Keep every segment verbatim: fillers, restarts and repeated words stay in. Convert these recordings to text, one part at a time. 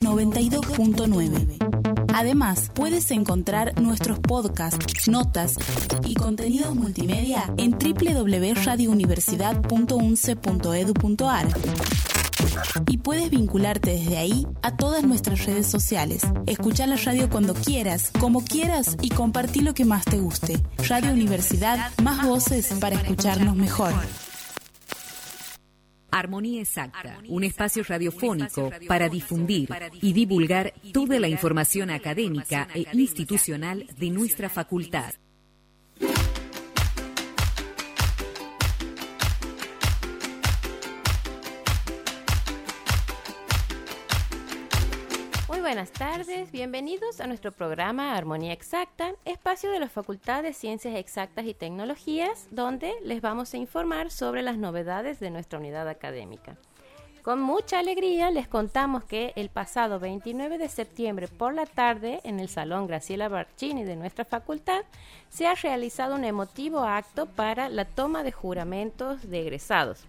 noventa y dos punto nueve. Además, puedes encontrar nuestros podcasts, notas y contenidos multimedia en doble u doble u doble u punto radio universidad punto u n c e punto e d u punto a r. Y puedes vincularte desde ahí a todas nuestras redes sociales. Escuchá la radio cuando quieras, como quieras y compartí lo que más te guste. Radio Universidad, más voces para escucharnos mejor. Armonía Exacta, un espacio radiofónico para difundir y divulgar toda la información académica e institucional de nuestra facultad. Muy buenas tardes, bienvenidos a nuestro programa Armonía Exacta, espacio de la Facultad de Ciencias Exactas y Tecnologías, donde les vamos a informar sobre las novedades de nuestra unidad académica. Con mucha alegría les contamos que el pasado veintinueve de septiembre por la tarde, en el Salón Graciela Barcini de nuestra facultad, se ha realizado un emotivo acto para la toma de juramentos de egresados.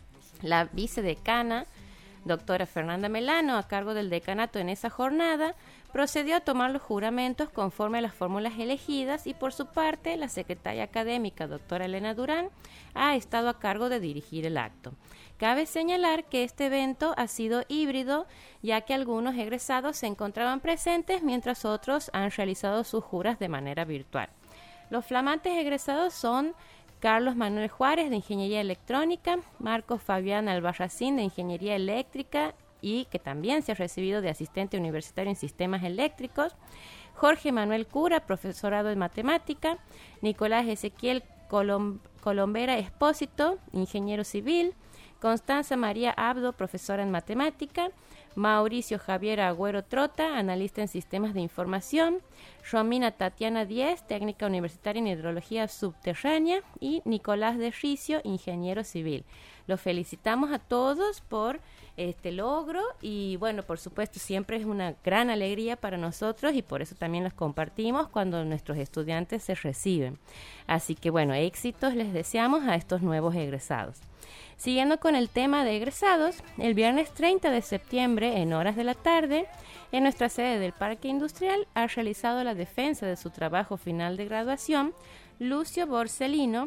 La vicedecana, doctora Fernanda Melano, a cargo del decanato en esa jornada, procedió a tomar los juramentos conforme a las fórmulas elegidas y por su parte la secretaria académica, doctora Elena Durán, ha estado a cargo de dirigir el acto. Cabe señalar que este evento ha sido híbrido, ya que algunos egresados se encontraban presentes mientras otros han realizado sus juras de manera virtual. Los flamantes egresados son Carlos Manuel Juárez, de Ingeniería Electrónica, Marcos Fabián Albarracín, de Ingeniería Eléctrica y que también se ha recibido de asistente universitario en sistemas eléctricos, Jorge Manuel Cura, profesorado en matemática, Nicolás Ezequiel Colom- Colombera Espósito, ingeniero civil, Constanza María Abdo, profesora en matemática, Mauricio Javier Agüero Trota, analista en sistemas de información, Romina Tatiana Díez, técnica universitaria en hidrología subterránea y Nicolás de Ricio, ingeniero civil. Los felicitamos a todos por este logro y bueno, por supuesto siempre es una gran alegría para nosotros y por eso también los compartimos cuando nuestros estudiantes se reciben. Así que bueno, éxitos les deseamos a estos nuevos egresados. Siguiendo con el tema de egresados, el viernes treinta de septiembre, en horas de la tarde, en nuestra sede del Parque Industrial, ha realizado la defensa de su trabajo final de graduación, Lucio Borsellino,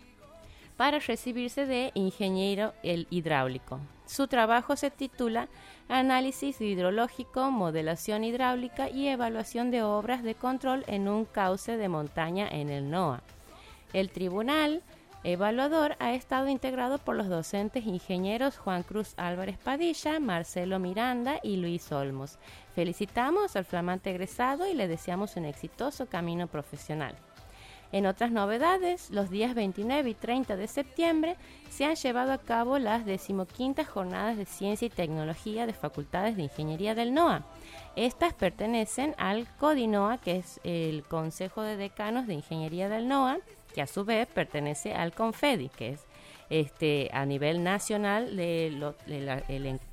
para recibirse de ingeniero hidráulico. Su trabajo se titula Análisis hidrológico, modelación hidráulica y evaluación de obras de control en un cauce de montaña en el NOA. El tribunal evaluador ha estado integrado por los docentes ingenieros Juan Cruz Álvarez Padilla, Marcelo Miranda y Luis Olmos. Felicitamos al flamante egresado y le deseamos un exitoso camino profesional. En otras novedades, los días veintinueve y treinta de septiembre se han llevado a cabo las decimoquintas jornadas de Ciencia y Tecnología de Facultades de Ingeniería del NOA. Estas pertenecen al CODINOA, que es el Consejo de Decanos de Ingeniería del NOA, que a su vez pertenece al CONFEDI, que es este a nivel nacional de, lo, de la, el, el,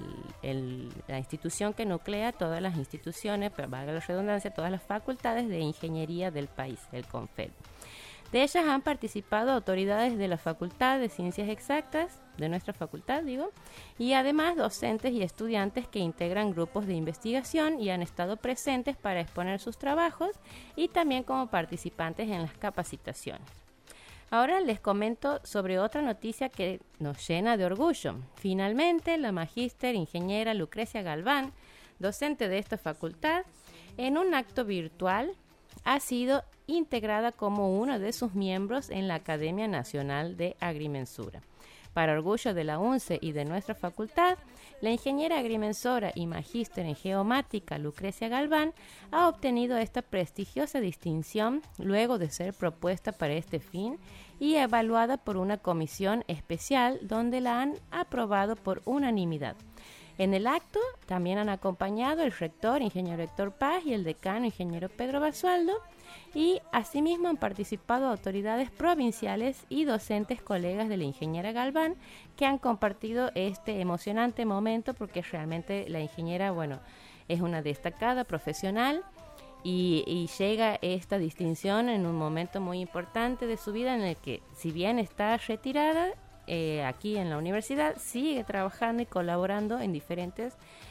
el, la institución que nuclea todas las instituciones, pero valga la redundancia, todas las facultades de ingeniería del país, el CONFEDI. De ellas han participado autoridades de la Facultad de Ciencias Exactas, de nuestra facultad, digo, y además docentes y estudiantes que integran grupos de investigación y han estado presentes para exponer sus trabajos y también como participantes en las capacitaciones. Ahora les comento sobre otra noticia que nos llena de orgullo. Finalmente, la magíster ingeniera Lucrecia Galván, docente de esta facultad, en un acto virtual ha sido integrada como uno de sus miembros en la Academia Nacional de Agrimensura. Para orgullo de la U N C E y de nuestra facultad, la ingeniera agrimensora y magíster en geomática Lucrecia Galván ha obtenido esta prestigiosa distinción luego de ser propuesta para este fin y evaluada por una comisión especial donde la han aprobado por unanimidad. En el acto también han acompañado el rector, ingeniero Héctor Paz, y el decano, ingeniero Pedro Basualdo, y asimismo han participado autoridades provinciales y docentes colegas de la ingeniera Galván que han compartido este emocionante momento porque realmente la ingeniera, bueno, es una destacada profesional y, y llega esta distinción en un momento muy importante de su vida en el que, si bien está retirada, Eh, aquí en la universidad sigue trabajando y colaborando en diferentes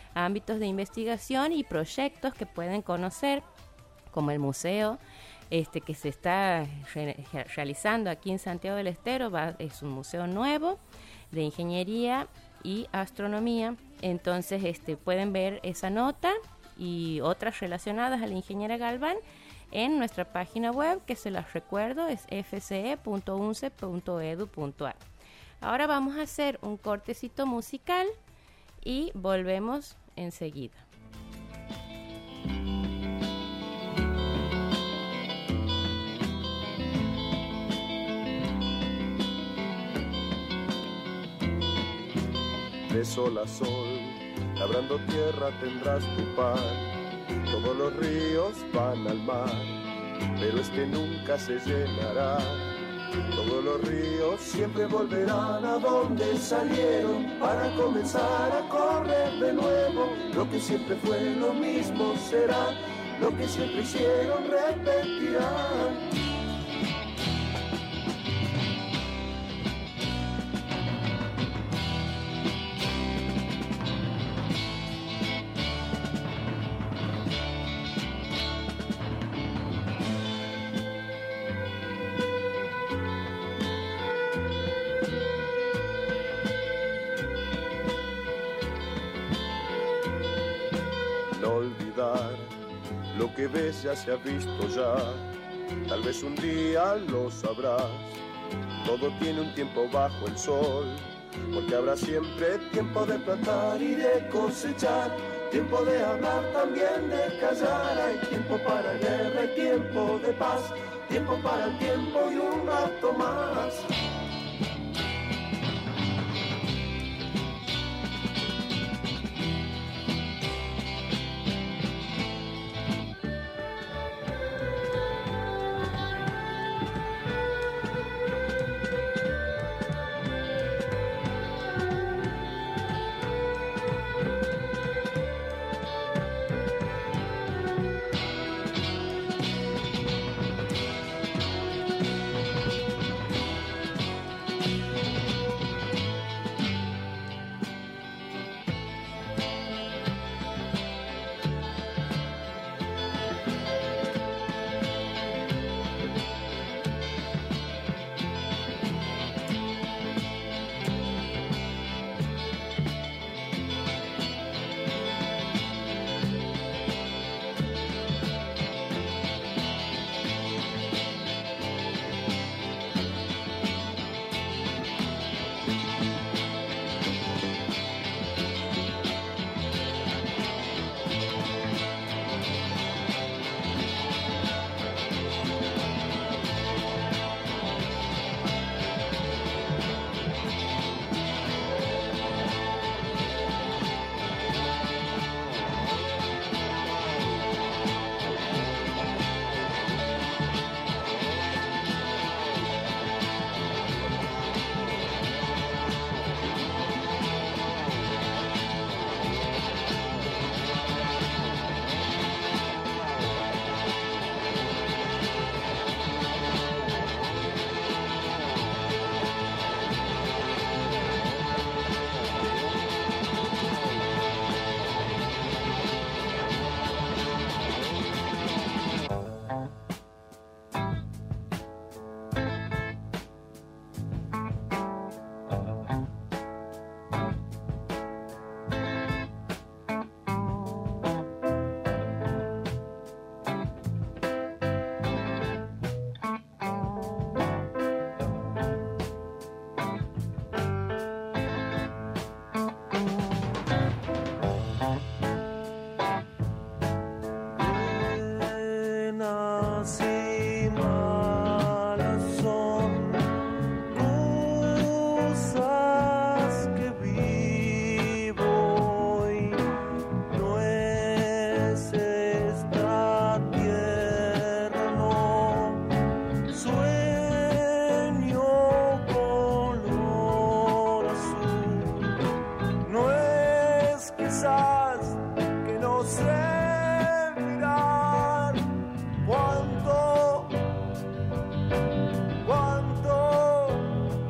ámbitos de investigación y proyectos que pueden conocer, como el museo este, que se está re- realizando aquí en Santiago del Estero. Va, es un museo nuevo de ingeniería y astronomía. Entonces este, pueden ver esa nota y otras relacionadas a la ingeniera Galván en nuestra página web, que se las recuerdo, es f c e punto u n c e punto e d u punto a r. Ahora vamos a hacer un cortecito musical y volvemos enseguida. De sol a sol, labrando tierra tendrás tu pan. Todos los ríos van al mar, pero este nunca se llenará. Todos los ríos siempre volverán a donde salieron, para comenzar a correr de nuevo. Lo que siempre fue lo mismo será, lo que siempre hicieron repetirán. Lo que ves ya se ha visto ya, tal vez un día lo sabrás. Todo tiene un tiempo bajo el sol, porque habrá siempre tiempo de plantar y de cosechar, tiempo de hablar, también de callar. Hay tiempo para guerra y tiempo de paz, tiempo para el tiempo y un rato más.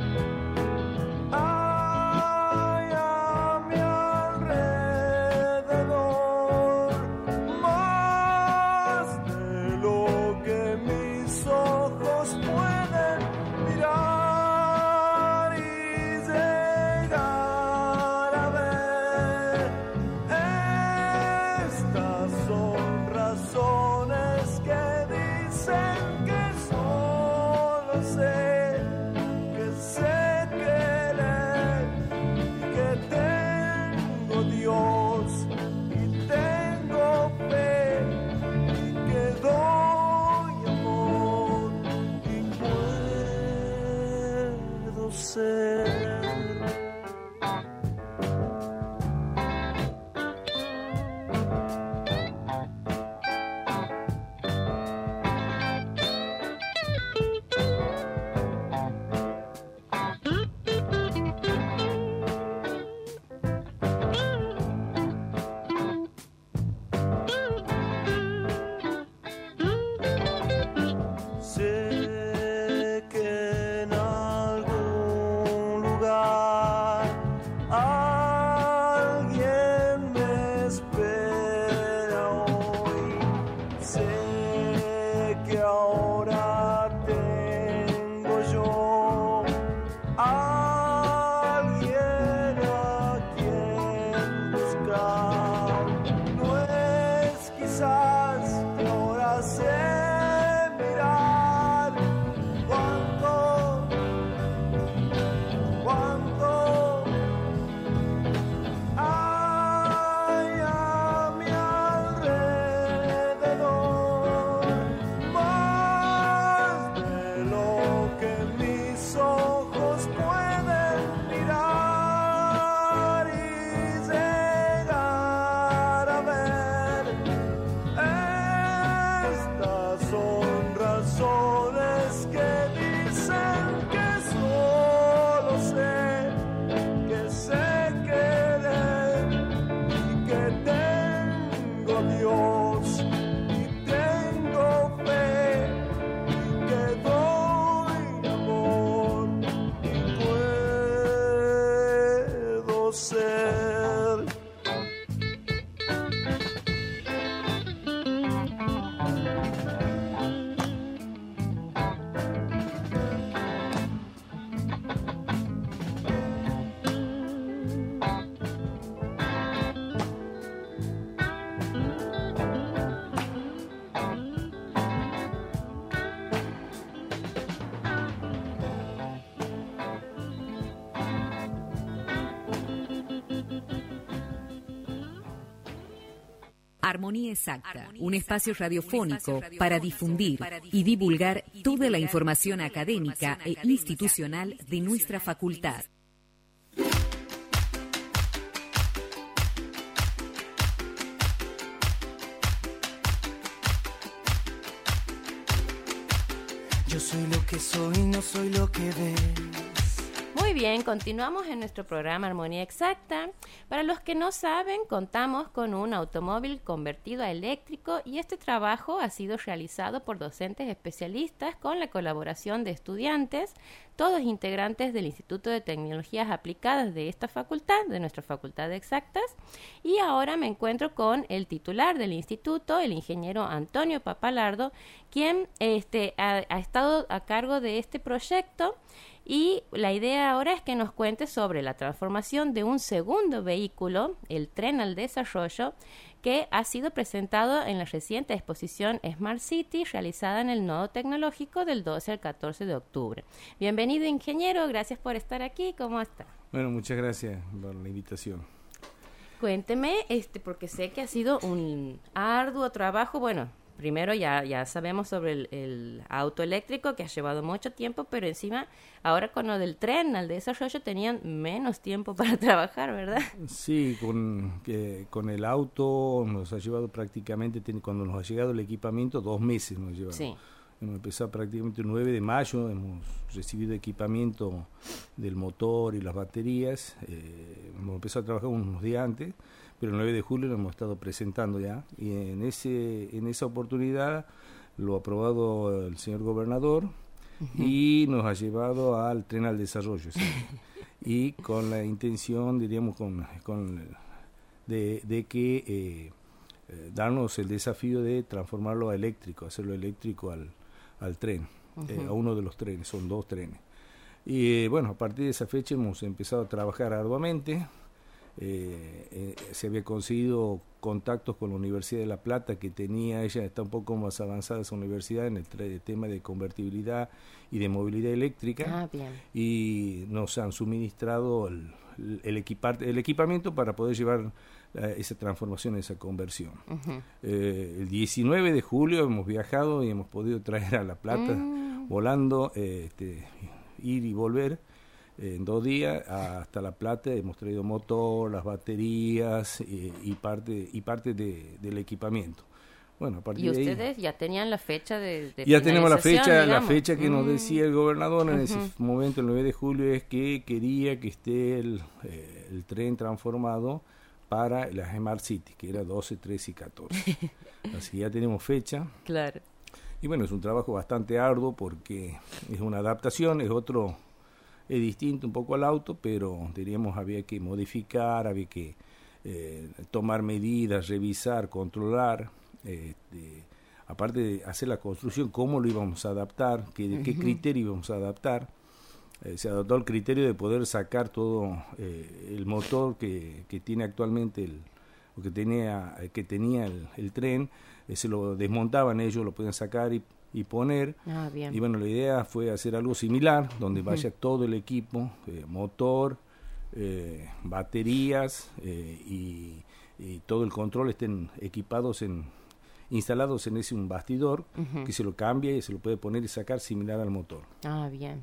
Hay a mi alrededor Armonía Exacta, un espacio radiofónico para difundir y divulgar toda la información académica e institucional de nuestra facultad. Yo soy lo que soy, no soy lo que ves. Muy bien, continuamos en nuestro programa Armonía Exacta. Para los que no saben, contamos con un automóvil convertido a eléctrico y este trabajo ha sido realizado por docentes especialistas con la colaboración de estudiantes, todos integrantes del Instituto de Tecnologías Aplicadas de esta facultad, de nuestra Facultad de Exactas. Y ahora me encuentro con el titular del instituto, el ingeniero Antonio Papalardo, quien este, ha, ha estado a cargo de este proyecto. Y la idea ahora es que nos cuente sobre la transformación de un segundo vehículo, el Tren al Desarrollo, que ha sido presentado en la reciente exposición Smart City, realizada en el Nodo Tecnológico del doce al catorce de octubre. Bienvenido, ingeniero, gracias por estar aquí. ¿Cómo está? Bueno, muchas gracias por la invitación. Cuénteme, este, porque sé que ha sido un arduo trabajo, bueno... Primero ya, ya sabemos sobre el, el auto eléctrico que ha llevado mucho tiempo, pero encima ahora con lo del tren al desarrollo tenían menos tiempo para trabajar, ¿verdad? Sí, con, que, con el auto nos ha llevado prácticamente, cuando nos ha llegado el equipamiento, dos meses nos ha llevado. Sí. Hemos empezado prácticamente el nueve de mayo, hemos recibido equipamiento del motor y las baterías, eh, hemos empezado a trabajar unos días antes, pero el nueve de julio lo hemos estado presentando ya, y en ese en esa oportunidad lo ha aprobado el señor gobernador uh-huh. y nos ha llevado al Tren al Desarrollo, ¿sí? Y con la intención, diríamos, con, con de, de que eh, eh, darnos el desafío de transformarlo a eléctrico, hacerlo eléctrico al, al tren, uh-huh. eh, a uno de los trenes, son dos trenes. Y eh, bueno, a partir de esa fecha hemos empezado a trabajar arduamente. Eh, eh, se había conseguido contactos con la Universidad de La Plata, que tenía, ella está un poco más avanzada esa universidad en el, el tema de convertibilidad y de movilidad eléctrica. Ah, bien. Y nos han suministrado el, el, el, equipar, el equipamiento para poder llevar eh, esa transformación, esa conversión. Uh-huh. Eh, el diecinueve de julio hemos viajado y hemos podido traer a La Plata mm. volando, eh, este, ir y volver. En dos días hasta La Plata hemos traído motor, las baterías eh, y parte y parte de, del equipamiento. Bueno, a partir ¿Y ustedes de ahí, ya tenían la fecha de, de ya tenemos la fecha, digamos? la fecha que mm. nos decía el gobernador en uh-huh. ese momento, el nueve de julio, es que quería que esté el, eh, el tren transformado para la Smart City, que era doce, trece y catorce. Así que ya tenemos fecha. Claro. Y bueno, es un trabajo bastante arduo porque es una adaptación, es otro... Es distinto un poco al auto, pero diríamos había que modificar, había que eh, tomar medidas, revisar, controlar, eh, de, aparte de hacer la construcción, cómo lo íbamos a adaptar, qué, uh-huh. qué criterio íbamos a adaptar. Eh, se adoptó el criterio de poder sacar todo eh, el motor que, que tiene actualmente, el, o que tenía, que tenía el, el tren, eh, se lo desmontaban ellos, lo podían sacar y y poner, ah, bien. Y bueno, la idea fue hacer algo similar, donde uh-huh. vaya todo el equipo, eh, motor, eh, baterías eh, y, y todo el control estén equipados, en instalados en ese un bastidor, uh-huh. que se lo cambia y se lo puede poner y sacar similar al motor. Ah, bien.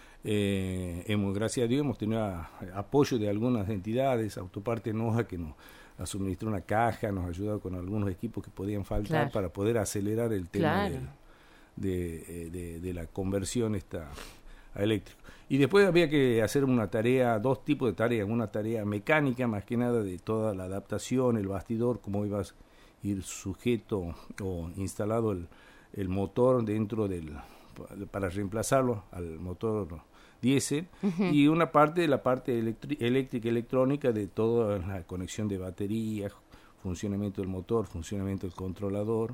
Eh, hemos, gracias a Dios hemos tenido a, apoyo de algunas entidades, Autoparte Noja, que nos ha suministrado una caja, nos ha ayudado con algunos equipos que podían faltar claro. para poder acelerar el tema claro. del De, de, de la conversión esta a eléctrico. Y después había que hacer una tarea, dos tipos de tareas, una tarea mecánica más que nada de toda la adaptación, el bastidor, cómo iba a ir sujeto o instalado el, el motor dentro del, para reemplazarlo al motor diésel, uh-huh. y una parte de la parte electri- eléctrica electrónica de toda la conexión de baterías, funcionamiento del motor, funcionamiento del controlador.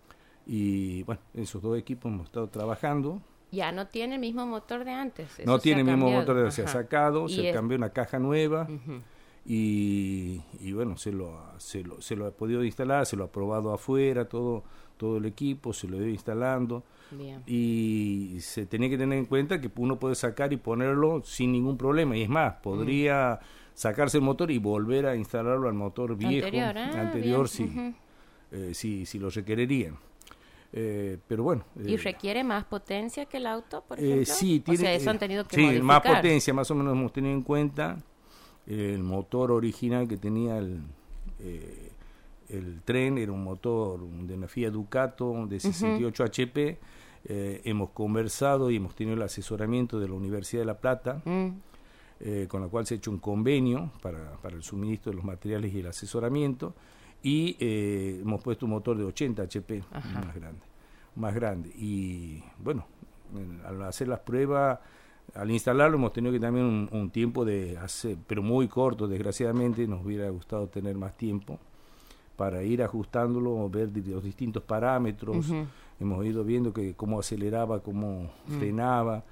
Y bueno, esos dos equipos hemos estado trabajando. Ya no tiene el mismo motor de antes. Eso no tiene el mismo cambiado. motor de antes, se ha sacado, y se es... cambió una caja nueva uh-huh. y, y bueno, se lo, ha, se, lo, se lo ha podido instalar, se lo ha probado afuera, todo, todo el equipo, se lo ha ido instalando. Bien. Y se tenía que tener en cuenta que uno puede sacar y ponerlo sin ningún problema. Y es más, podría mm. sacarse el motor y volver a instalarlo al motor viejo, anterior, ah, anterior bien. sí. Uh-huh. eh, si, si lo requerirían. Eh, pero bueno. ¿Y eh, requiere más potencia que el auto, por ejemplo? Eh, sí, tiene, o sea, eso han tenido que sí, modificar. más potencia, más o menos hemos tenido en cuenta eh, el motor original que tenía el, eh, el tren, era un motor de una Fiat Ducato de sesenta y ocho uh-huh. H P. Eh, hemos conversado y hemos tenido el asesoramiento de la Universidad de La Plata, mm. eh, con la cual se ha hecho un convenio para, para el suministro de los materiales y el asesoramiento. Y eh, hemos puesto un motor de ochenta H P, más grande, más grande. Y bueno, al hacer las pruebas, al instalarlo hemos tenido que también un, un tiempo de hacer, pero muy corto, desgraciadamente, nos hubiera gustado tener más tiempo para ir ajustándolo, ver los distintos parámetros. Uh-huh. Hemos ido viendo que cómo aceleraba, cómo uh-huh. frenaba,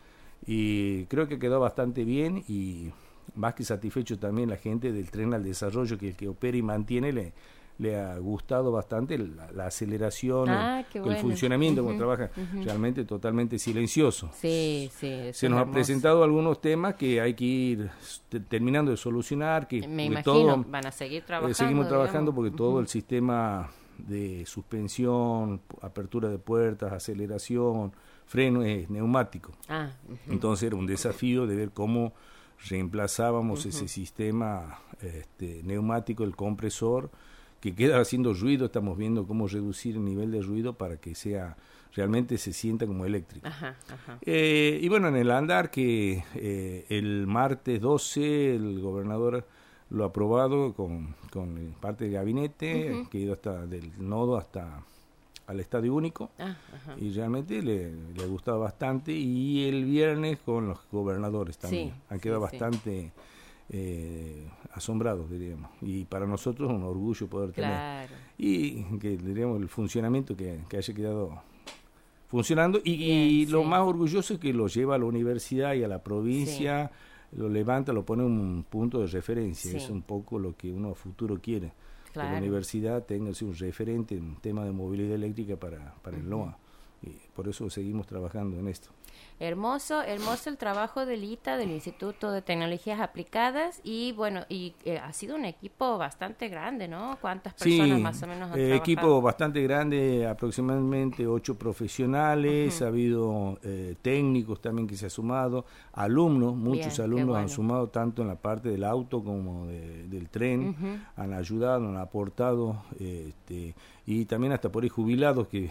y creo que quedó bastante bien, y más que satisfecho también la gente del Tren al Desarrollo, que el que opera y mantiene, le le ha gustado bastante la, la aceleración, ah, el, bueno. el funcionamiento, uh-huh, como trabaja, uh-huh. realmente totalmente silencioso. Sí, sí. Se nos ha presentado algunos temas que hay que ir te, terminando de solucionar, que me imagino, todo, van a seguir trabajando. Eh, seguimos trabajando digamos. porque uh-huh. todo el sistema de suspensión, apertura de puertas, aceleración, freno es neumático. Ah, uh-huh. Entonces era un desafío de ver cómo reemplazábamos uh-huh. ese sistema este, neumático, el compresor, que queda haciendo ruido. Estamos viendo cómo reducir el nivel de ruido para que sea realmente se sienta como eléctrico. Ajá, ajá. Eh, y bueno, en el andar que eh, el martes doce el gobernador lo ha aprobado con, con parte del gabinete, uh-huh. que ha ido hasta del nodo hasta al Estadio Único, ah, y realmente le, le ha gustado bastante, y el viernes con los gobernadores también. Sí, han quedado sí, bastante... Sí. Eh, asombrados, diríamos, y para nosotros es un orgullo poder claro. tener y que diríamos el funcionamiento que, que haya quedado funcionando, y, Bien, y sí. lo más orgulloso es que lo lleva a la universidad y a la provincia, sí. lo levanta, lo pone en un punto de referencia, sí. es un poco lo que uno a futuro quiere, claro. que la universidad tenga un referente en tema de movilidad eléctrica para, para uh-huh. el NOA, y por eso seguimos trabajando en esto. Hermoso, hermoso el trabajo del I T A, del Instituto de Tecnologías Aplicadas, y bueno, y eh, ha sido un equipo bastante grande, ¿no? ¿Cuántas personas sí, más o menos han eh, trabajado? Equipo bastante grande, aproximadamente ocho profesionales, uh-huh. ha habido eh, técnicos también que se ha sumado, alumnos, muchos Bien, alumnos bueno. han sumado tanto en la parte del auto como de, del tren, uh-huh. han ayudado, han aportado, eh, este, y también hasta por ahí jubilados que,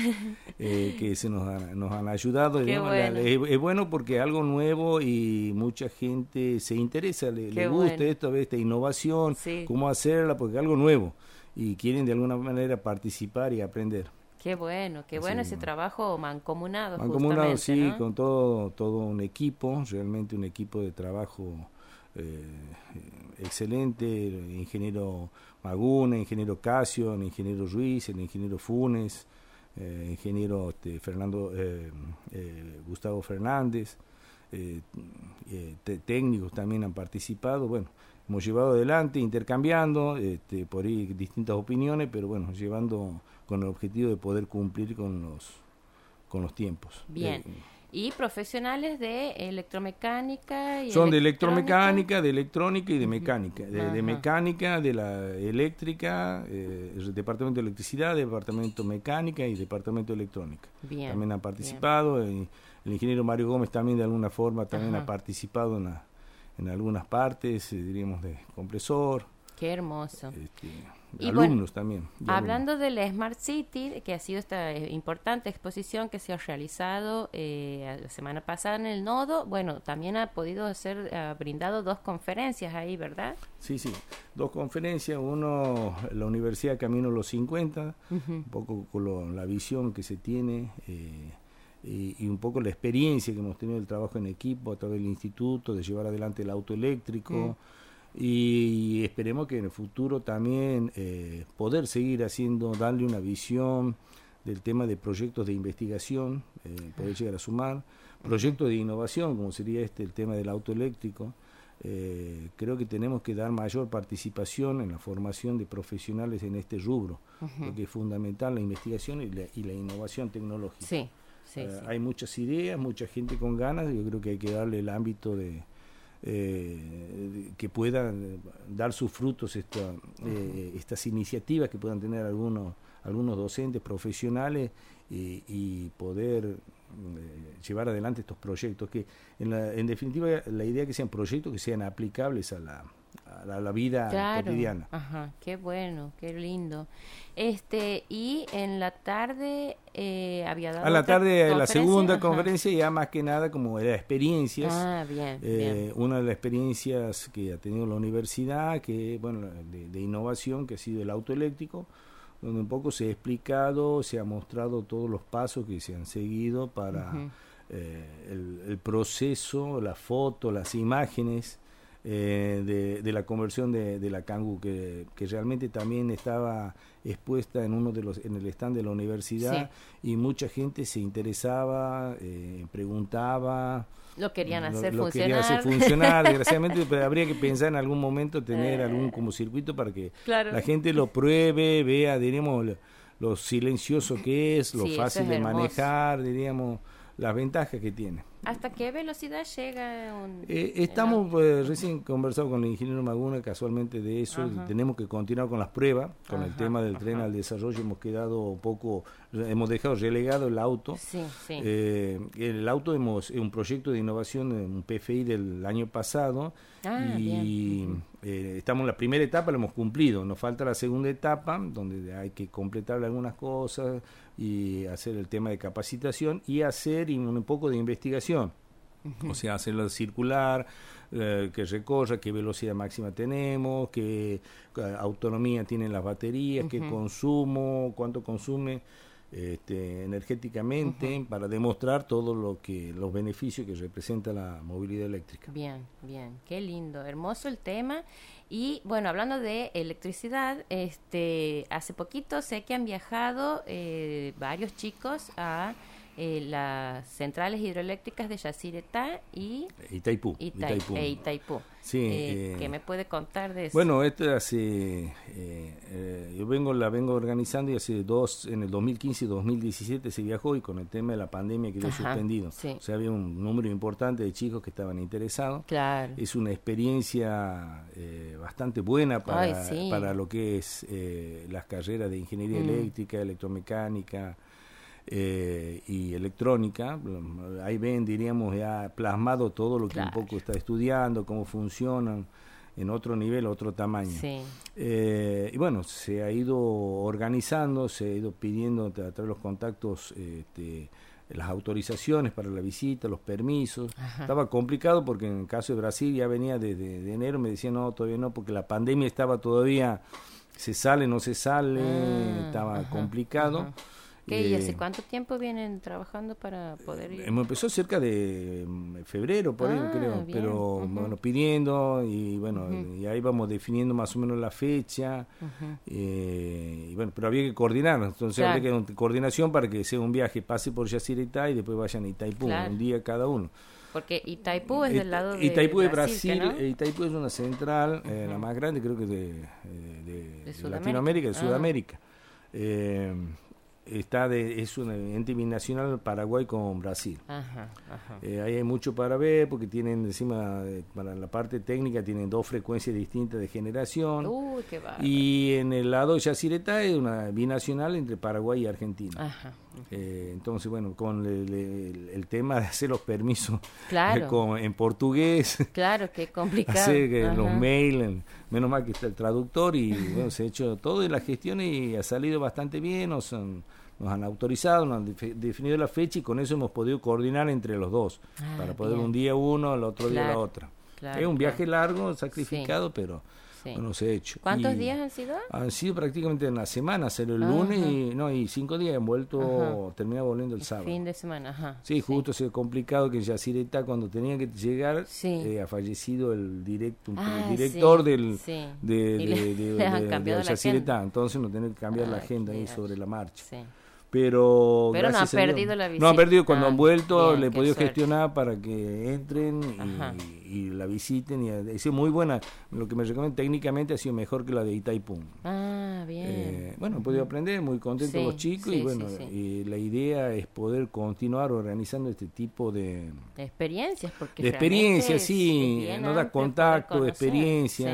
eh, que se nos, ha, nos han ayudado. Qué digamos, bueno. Es, es bueno porque algo nuevo y mucha gente se interesa, le, le gusta bueno. esto, esta innovación, sí. cómo hacerla, porque es algo nuevo y quieren de alguna manera participar y aprender. Qué bueno, qué Así bueno mismo. Ese trabajo mancomunado. Mancomunado, sí, ¿no? con todo, todo un equipo, realmente un equipo de trabajo eh, excelente, el ingeniero Maguna, ingeniero Casio, el ingeniero Ruiz, el ingeniero Funes, eh, ingeniero este, Fernando eh, eh, Gustavo Fernández, eh, eh, te, técnicos también han participado. Bueno, hemos llevado adelante, intercambiando este, por ahí distintas opiniones, pero bueno, llevando con el objetivo de poder cumplir con los con los tiempos. Bien. Eh, ¿Y profesionales de electromecánica? Y son de electrónica? electromecánica, de electrónica y de mecánica. De, Ajá. de mecánica, de la eléctrica, eh, el departamento de electricidad, departamento mecánica y departamento de electrónica. Bien, también han participado. El, el ingeniero Mario Gómez también de alguna forma también Ajá. ha participado en, la, en algunas partes, eh, diríamos, de compresor. Qué hermoso. Este, y alumnos bueno, también. Hablando alumnos. de la Smart City, que ha sido esta eh, importante exposición que se ha realizado eh, la semana pasada en el Nodo, bueno, también ha podido ser ha brindado dos conferencias ahí, ¿verdad? Sí, sí, dos conferencias, uno la Universidad Camino los cincuenta, uh-huh. un poco con lo, la visión que se tiene eh, y, y un poco la experiencia que hemos tenido del trabajo en equipo a través del instituto, de llevar adelante el auto eléctrico. Uh-huh. Y esperemos que en el futuro también eh, poder seguir haciendo, darle una visión del tema de proyectos de investigación, eh, poder llegar a sumar, proyectos de innovación, como sería este, el tema del auto eléctrico. Eh, creo que tenemos que dar mayor participación en la formación de profesionales en este rubro, uh-huh. porque es fundamental la investigación y la, y la innovación tecnológica. Sí, sí, eh, sí. Hay muchas ideas, mucha gente con ganas, yo creo que hay que darle el ámbito de... Eh, que puedan dar sus frutos esta, eh, estas iniciativas que puedan tener algunos algunos docentes profesionales y, y poder eh, llevar adelante estos proyectos, que en, la, en definitiva la idea es que sean proyectos que sean aplicables a la, a la, a la vida claro. cotidiana. Ajá, qué bueno, qué lindo. Este, y en la tarde eh, había dado a la tarde la segunda Ajá. conferencia, ya más que nada como era experiencias. Ah, bien, eh, bien. Una de las experiencias que ha tenido la universidad, que bueno, de, de innovación, que ha sido el auto eléctrico, donde un poco se ha explicado, se ha mostrado todos los pasos que se han seguido para uh-huh. eh, el, el proceso, la foto, las imágenes eh, de, de la conversión de, de la Kangoo, que, que realmente también estaba expuesta en uno de los en el stand de la universidad, sí. y mucha gente se interesaba, eh, preguntaba. Lo querían hacer lo, lo funcionar. Querían hacer funcionar, desgraciadamente, pero habría que pensar en algún momento tener eh, algún como circuito para que claro. la gente lo pruebe, vea, diríamos, lo, lo silencioso que es, lo sí, fácil es de hermoso. manejar, diríamos, las ventajas que tiene. ¿Hasta qué velocidad llega? Un, eh, estamos pues, recién conversando con el ingeniero Maguna casualmente de eso. Ajá. Tenemos que continuar con las pruebas, con ajá, el tema del ajá. tren al desarrollo. Hemos quedado un poco, hemos dejado relegado el auto. Sí, sí. Eh, el auto hemos, es un proyecto de innovación, un P F I del año pasado, ah, y eh, estamos en la primera etapa, lo hemos cumplido. Nos falta la segunda etapa, donde hay que completar algunas cosas y hacer el tema de capacitación y hacer un poco de investigación. Uh-huh. O sea, hacerlo circular, eh, que recorra, qué velocidad máxima tenemos, qué uh, autonomía tienen las baterías, uh-huh. qué consumo, cuánto consume este, energéticamente, uh-huh. para demostrar todo lo que los beneficios que representa la movilidad eléctrica. Bien, bien, qué lindo, hermoso el tema. Y bueno, hablando de electricidad, este, hace poquito sé que han viajado eh, varios chicos a Eh, las centrales hidroeléctricas de Yacyretá y Itaipú. Ita- Itaipú. E Itaipú. Sí, eh, eh, ¿Qué me puede contar de eso? Bueno, esto hace, eh, eh, yo vengo la vengo organizando y hace dos, en el dos mil quince y dos mil diecisiete se viajó, y con el tema de la pandemia quedó Ajá, suspendido. Sí. O sea, había un número importante de chicos que estaban interesados. Claro. Es una experiencia eh, bastante buena para, Ay, sí. para lo que es eh, las carreras de ingeniería mm. eléctrica, electromecánica, Eh, y electrónica. Ahí ven, diríamos, ya plasmado todo lo que claro. un poco está estudiando, cómo funcionan en otro nivel, otro tamaño. Sí. Eh, y bueno, se ha ido organizando, se ha ido pidiendo a través de los contactos este, las autorizaciones para la visita, los permisos. Ajá. Estaba complicado porque en el caso de Brasil ya venía desde de enero, me decían no, todavía no, porque la pandemia estaba todavía, se sale, no se sale, ah, estaba ajá, complicado. Ajá. ¿Qué, ¿Y hace cuánto tiempo vienen trabajando para poder ir? Empezó cerca de febrero, por ahí, ah, creo, bien. pero uh-huh. bueno, pidiendo, y bueno, uh-huh. y ahí vamos definiendo más o menos la fecha, uh-huh. eh, y bueno, pero había que coordinar, entonces claro. había que coordinación para que sea un viaje, pase por Yacyretá y después vayan a Itaipú, claro. un día cada uno. Porque Itaipú es del lado de Itaipú de Brasil, Brasil, ¿no? Itaipú es una central, uh-huh. eh, la más grande creo que de, de, de, de Latinoamérica, de Sudamérica. Ah. Eh, Está de, es un ente binacional Paraguay con Brasil. Ajá, ajá. Eh, ahí hay mucho para ver porque tienen encima, eh, para la parte técnica, tienen dos frecuencias distintas de generación. Uy, qué bárbaro. Y en el lado de Yacyretá es una binacional entre Paraguay y Argentina. Ajá. Eh, entonces, bueno, con el, el, el tema de hacer los permisos claro. eh, con, en portugués. Claro, qué complicado. Hacer que los mails, menos mal que está el traductor y bueno, se ha hecho todo y la gestión y ha salido bastante bien, nos han, nos han autorizado, nos han def- definido la fecha y con eso hemos podido coordinar entre los dos, ah, para poder bien. Un día uno, el otro claro. día la otra. Claro, es un viaje claro. largo, sacrificado, sí. pero... Sí. Bueno, se ha hecho. ¿Cuántos y días han sido? Han sido prácticamente en la semana, salió el ajá. lunes y no y cinco días han vuelto, termina volviendo el, el sábado. Fin de semana, ajá. Sí, justo sí. se ha complicado que en Yacyretá cuando tenía que llegar sí. eh, ha fallecido el, directo, ah, el director sí, del sí. de, de, de, de, de, de, de Yacyretá, entonces no tener que cambiar ah, la agenda ahí sobre la marcha. Sí. Pero, pero no ha perdido la visita. No ha perdido cuando ah, han vuelto, bien, le he podido suerte. gestionar para que entren y, y la visiten. Y ha sido muy buena. Lo que me recomiendo técnicamente ha sido mejor que la de Itaipú. Ah, bien. Eh, bueno, he podido aprender, muy contentos sí, los chicos. Sí, y bueno, sí, sí. y la idea es poder continuar organizando este tipo de, de experiencias. Porque de experiencias, sí. Nos da contacto, de experiencia. Sí.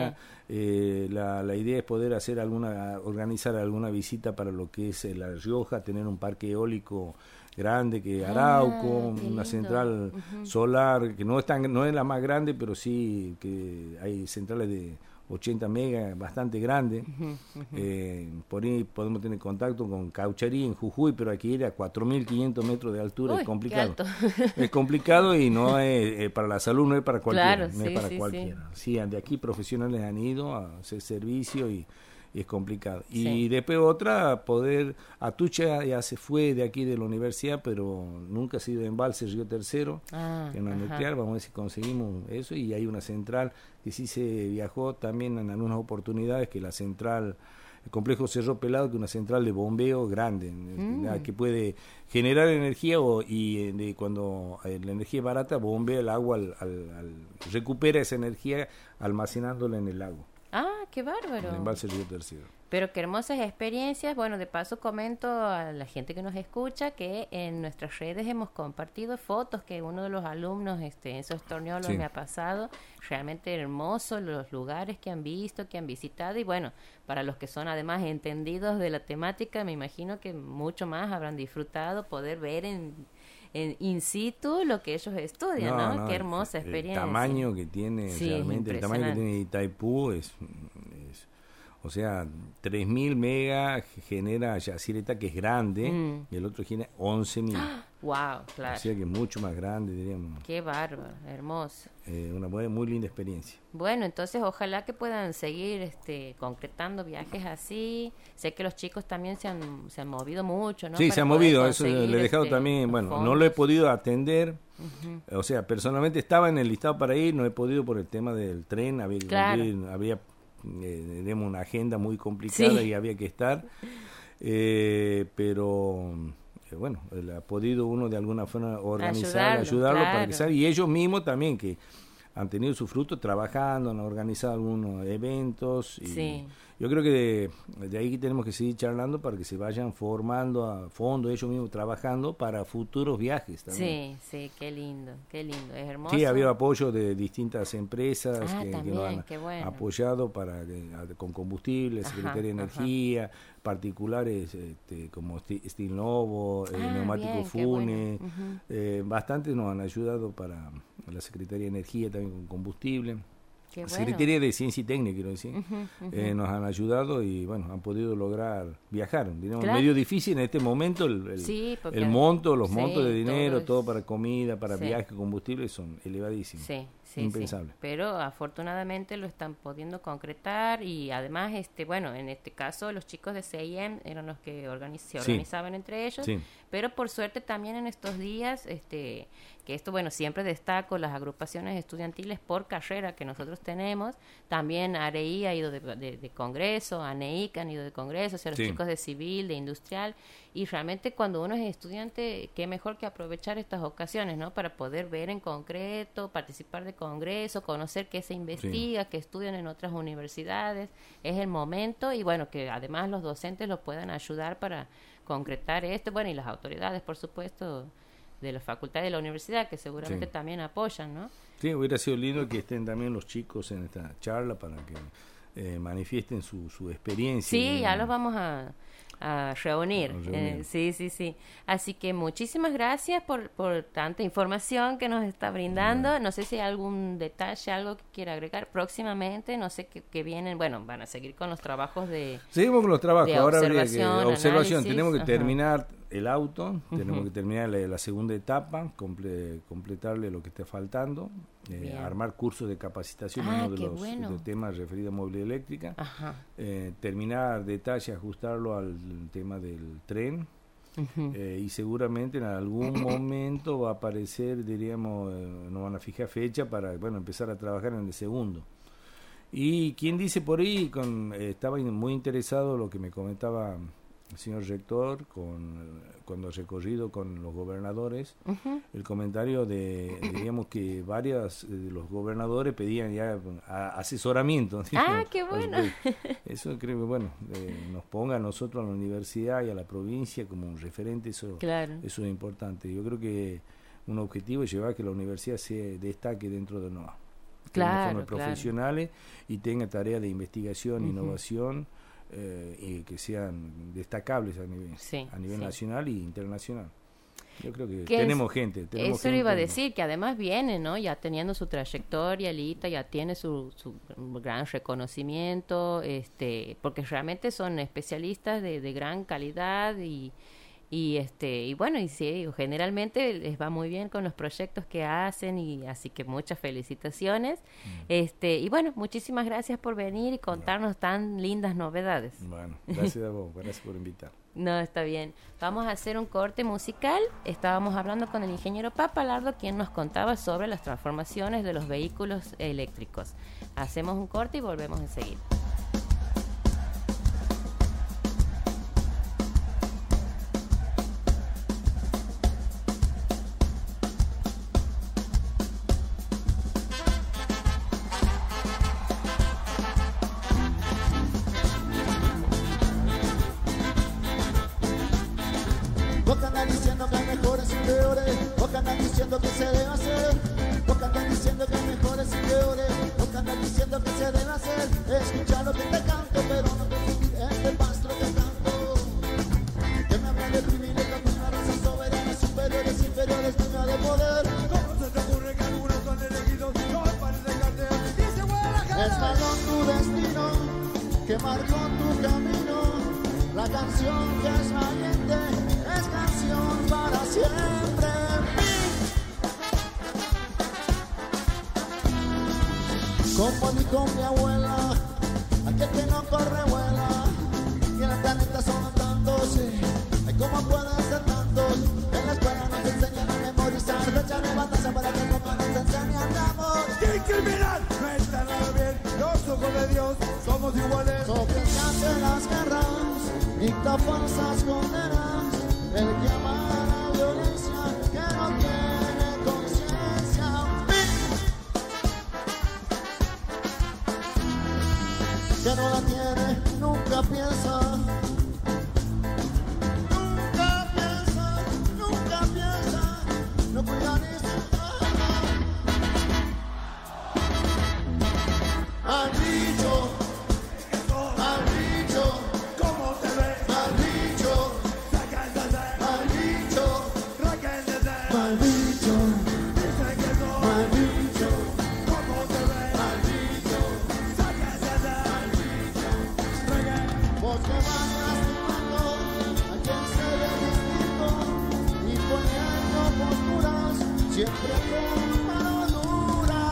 Eh, la, la idea es poder hacer alguna, organizar alguna visita para lo que es La Rioja, tener un parque eólico grande que Arauco, ah, una central uh-huh. solar que no es tan, no es la más grande, pero sí que hay centrales de ochenta megas, bastante grande. Uh-huh, uh-huh. Eh, por ahí podemos tener contacto con Caucharí en Jujuy, pero aquí ir a cuatro mil quinientos metros de altura. Uy, es complicado. Es complicado y no es eh, para la salud, no es para cualquiera. Claro, no sí, es para sí, cualquiera. Sí. sí, de aquí profesionales han ido a hacer servicio y, y es complicado. Y sí. después otra, poder, Atucha ya se fue de aquí de la universidad, pero nunca ha sido embalse Río Tercero, ah, que es una nuclear, vamos a ver si conseguimos eso, y hay una central que sí se viajó también en algunas oportunidades, que la central, el complejo Cerro Pelado, que es una central de bombeo grande, mm. que puede generar energía o, y de, cuando eh, la energía es barata, bombea el agua, al, al, al, recupera esa energía almacenándola en el lago. Ah, qué bárbaro. El embalse Río Tercero. Pero qué hermosas experiencias. Bueno, de paso comento a la gente que nos escucha que en nuestras redes hemos compartido fotos que uno de los alumnos este, en esos torneos sí. me ha pasado. Realmente hermosos los lugares que han visto, que han visitado. Y bueno, para los que son además entendidos de la temática, me imagino que mucho más habrán disfrutado poder ver en... en in situ lo que ellos estudian, ¿no? ¿no? Qué hermosa el, experiencia. El tamaño que tiene, sí, realmente, el tamaño que tiene Itaipú es, es o sea, tres mil megas genera Yacyretá, que es grande, mm. y el otro genera once mil. Wow, claro. O sea que es mucho más grande, diríamos. Qué bárbaro, hermoso. Eh, una muy, muy linda experiencia. Bueno, entonces ojalá que puedan seguir este, concretando viajes así. Sé que los chicos también se han, se han movido mucho, ¿no? Sí, Para se han movido, eso le he dejado este, también, bueno, fondos. No lo he podido atender, uh-huh. o sea, personalmente estaba en el listado para ir, no he podido por el tema del tren, había, claro. había eh, tenemos una agenda muy complicada sí. y había que estar, eh, pero... bueno, ha podido uno de alguna forma organizar, ayudarlo, ayudarlo claro. para que salga, y ellos mismos también que han tenido su fruto trabajando, han organizado algunos eventos y sí. yo creo que de, de ahí tenemos que seguir charlando para que se vayan formando a fondo, ellos mismos trabajando para futuros viajes también. Sí, sí, qué lindo, qué lindo, es hermoso. Sí, ha habido apoyo de distintas empresas ah, que, también, que nos han qué bueno. apoyado para con combustible, Secretaría de Energía, ajá. particulares este, como Steel Novo, ah, eh, Neumático Fune, bueno. uh-huh. eh, bastantes nos han ayudado para la Secretaría de Energía también con combustible. Qué bueno. Secretaría de Ciencia y Técnica, quiero decir, uh-huh, uh-huh. Eh, nos han ayudado y bueno, han podido lograr viajar. Digamos, claro. medio difícil en este momento el, el, sí, el monto, los sí, montos de dinero, todo, es... todo para comida, para sí. viaje, combustible, son elevadísimos. Sí. Sí, impensable. Sí. Pero afortunadamente lo están pudiendo concretar y además, este bueno, en este caso los chicos de C I E M eran los que organiz- se organizaban sí. entre ellos, sí. pero por suerte también en estos días, este que esto, bueno, siempre destaco las agrupaciones estudiantiles por carrera que nosotros tenemos, también A R I ha ido de, de, de congreso, ANEIC han ido de congreso, o sea, los sí. chicos de civil, de industrial, y realmente cuando uno es estudiante, qué mejor que aprovechar estas ocasiones, ¿no? Para poder ver en concreto, participar de congreso, conocer qué se investiga, sí. qué estudian en otras universidades, es el momento, y bueno, que además los docentes los puedan ayudar para concretar esto, bueno, y las autoridades, por supuesto, de la facultad y de la universidad, que seguramente sí. también apoyan, ¿no? Sí, hubiera sido lindo que estén también los chicos en esta charla para que eh, manifiesten su, su experiencia. Sí, ¿no? ya los vamos a, a reunir. reunir. Eh, sí, sí, sí. Así que muchísimas gracias por, por tanta información que nos está brindando. Bueno. No sé si hay algún detalle, algo que quiera agregar próximamente. No sé qué, qué vienen. Bueno, van a seguir con los trabajos de Seguimos con los trabajos. Ahora habría que observación. Análisis. Tenemos que Ajá. terminar el auto, uh-huh. tenemos que terminar la, la segunda etapa, comple, completarle lo que esté faltando, eh, armar cursos de capacitación, ah, uno de los bueno. de temas referidos a movilidad eléctrica, eh, terminar detalle, ajustarlo al tema del tren, uh-huh. eh, y seguramente en algún momento va a aparecer, diríamos, eh, nos van a fijar fecha para bueno empezar a trabajar en el segundo. Y quien dice por ahí, con, eh, estaba muy interesado lo que me comentaba el señor rector con cuando recorrido con los gobernadores, uh-huh. el comentario de, digamos que varios de los gobernadores pedían ya a, asesoramiento. Ah, qué bueno. Eso creo que bueno, eh, nos ponga a nosotros a la universidad y a la provincia como un referente, eso, claro. eso es importante. Yo creo que un objetivo es llevar a que la universidad se destaque dentro de NOA. claro, profesionales claro. y tengan tareas de investigación, uh-huh. innovación, eh, y que sean destacables a nivel, sí, a nivel sí. nacional e internacional. Yo creo que, que tenemos es, gente. Tenemos eso gente, le iba a decir, que además viene, ¿no? Ya teniendo su trayectoria, Lita, ya tiene su, su gran reconocimiento, este, porque realmente son especialistas de, de gran calidad y, y este y bueno, y sí, generalmente les va muy bien con los proyectos que hacen, y así que muchas felicitaciones. Mm. Este, y bueno, muchísimas gracias por venir y contarnos bueno. tan lindas novedades. Bueno, gracias a vos, gracias por invitar. No, está bien. Vamos a hacer un corte musical. Estábamos hablando con el ingeniero Papalardo, quien nos contaba sobre las transformaciones de los vehículos eléctricos. Hacemos un corte y volvemos enseguida. Que se debe hacer, porque andan diciendo que hay mejores y peores, porque andan diciendo que se debe hacer, escuchar lo que te canto, pero no confundir este pasto que canto, que me hablan de privilegios con una raza soberana, superiores, inferiores, dueña de poder. ¿Cómo se te ocurre que algunos son elegidos no para dejarte y se mueve la cara? Es marcó tu destino, que marcó tu camino, la canción que es valiente, es canción para siempre. Como dijo mi abuela, aquel que no corre vuela, y en el planeta son tantos, sí. Ay, ¿cómo pueden ser tantos? En la escuela nos enseñan a memorizar, fecha de batalla para que no nos enseñan amor. ¡Qué criminal! No está nada bien, los ojos de Dios somos iguales. Sobre que hace las guerras, dicta falsas condenas, el que ama la violencia, que no tiene conciencia. Que no la tiene, nunca piensa, nunca piensa, nunca piensa, no cuida ni su alma. Al bicho, al bicho, ¿cómo te ves? Al bicho, al bicho, al bicho, al bicho, ¿cómo te ves? Al bicho. Vos que vas lastimando a quien se ve distinto y poniendo posturas siempre con mano dura.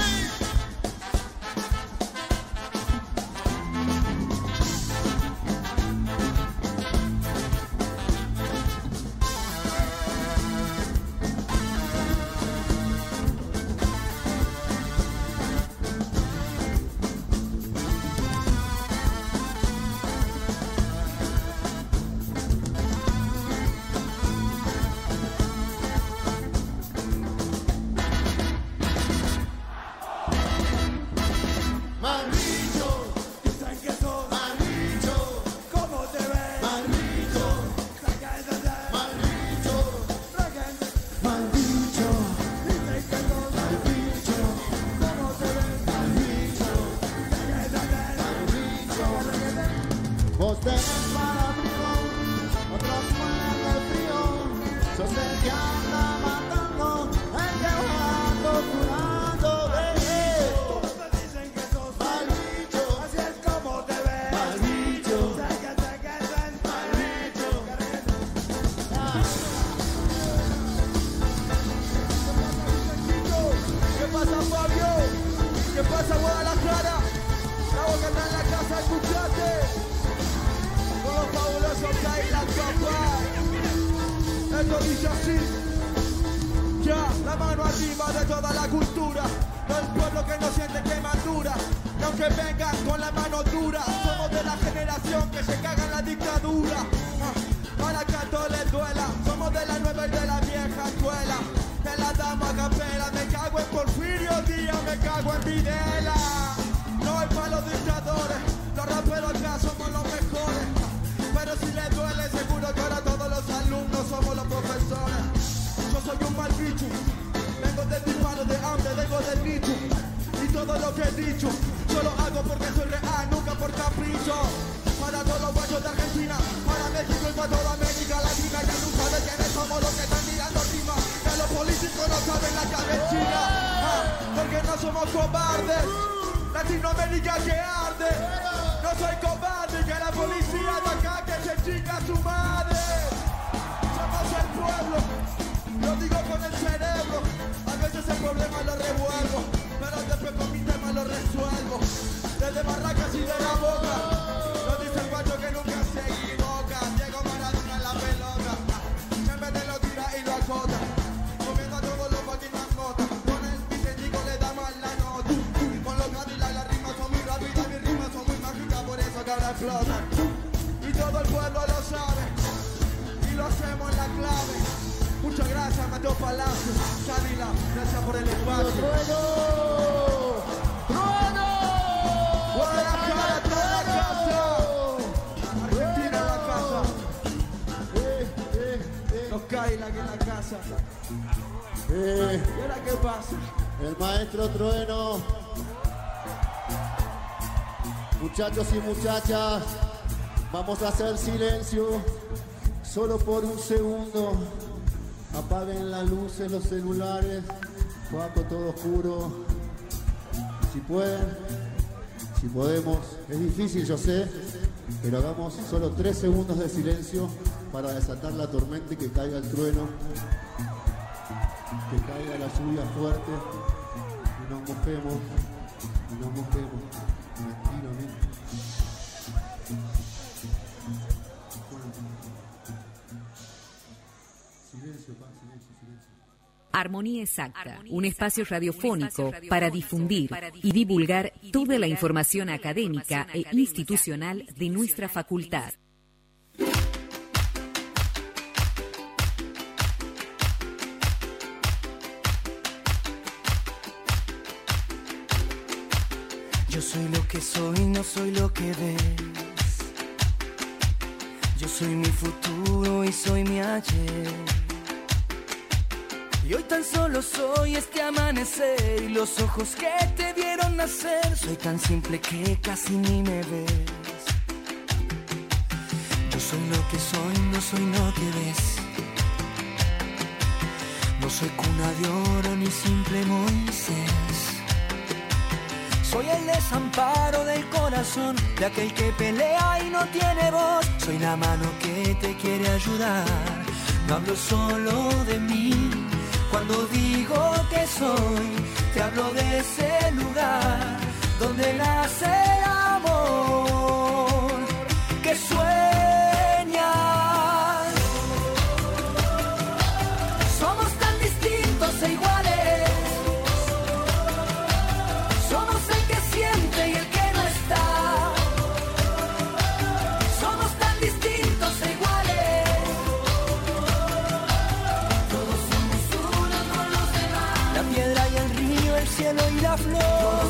Vos tenés para abrigo, otros mueren del frío, sos el que anda matando, el que va torturando, bebé. Todos me dicen que sos mal bicho, así es como te ves, mal bicho, saca, saca, saca, mal bicho. ¿Qué pasa, Fabio? ¿Qué pasa, Guadalajara? La boca está en la casa, escuchate. Con los fabulosos Cadillac, papá. Esto dice así. Ya, la mano arriba de toda la cultura, del pueblo que no siente quemadura. Y aunque vengan con la mano dura, somos de la generación que se caga en la dictadura. Para que a todos les duela, somos de la nueva y de la vieja escuela. Te la damos a capela, me cago en Porfirio Díaz, me cago en Videla. No hay para los dictadores, los raperos acá somos los mejores. Pero si les duele, seguro que ahora todos los alumnos somos los profesores. Yo soy un mal bicho, vengo del disparo de hambre, vengo del bicho. Y todo lo que he dicho, yo lo hago porque soy real, nunca por capricho. Para todos los guayos de Argentina, para México y para toda América Latina, ya no saben quiénes somos los que están tirando rima, que los políticos no saben la cabecina, ah, porque no somos cobardes, Latinoamérica que arde, no soy cobarde, que la policía de acá que se chinga a su madre, somos el pueblo, lo digo con el cerebro, a veces el problema lo revuelvo, pero después con mi tema lo resuelvo, desde barracas y de la boca. El guacho que nunca se equivoca, Diego Maradona en la pelota, en vez de lo tira y lo acota, comiendo a todos los fucking mascotas, con el Vicentico le da mal la nota, con los Cadillac las rimas son muy rápidas, mis rimas son muy mágicas, por eso que ahora explotan, y todo el pueblo lo sabe, y lo hacemos en la clave. Muchas gracias Mateo Palacios, Cadillac, gracias por el espacio. ¡Trueno! ¡Trueno! ¡Guadalajara, toda la casa! Argentina en la casa. Eh, eh, eh. Los Cadillac en la casa. Eh, ¿Y ahora qué pasa? el maestro Trueno. Muchachos y muchachas, vamos a hacer silencio solo por un segundo. Apaguen las luces, los celulares, cuarto todo oscuro. Si pueden, si podemos, es difícil, yo sé, pero hagamos solo tres segundos de silencio para desatar la tormenta y que caiga el trueno, que caiga la lluvia fuerte y nos mojemos, y nos mojemos tranquilamente. Silencio, pa, silencio, silencio. Armonía Exacta, un espacio radiofónico para difundir y divulgar toda la información académica e institucional de nuestra facultad. Yo soy lo que soy, no soy lo que ves. Yo soy mi futuro y soy mi ayer. Y hoy tan solo soy este amanecer y los ojos que te vieron nacer. Soy tan simple que casi ni me ves. Yo soy lo que soy, no soy lo que ves. No soy cuna de oro ni simple Moisés. Soy el desamparo del corazón de aquel que pelea y no tiene voz. Soy la mano que te quiere ayudar. No hablo solo de mí. Cuando digo que soy, te hablo de ese lugar donde nace el amor que sueñas. Somos tan distintos e iguales. Somos el que siente y el que no está. Somos tan distintos e iguales. El cielo y la flor,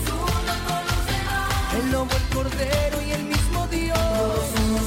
el lobo, el cordero y el mismo Dios.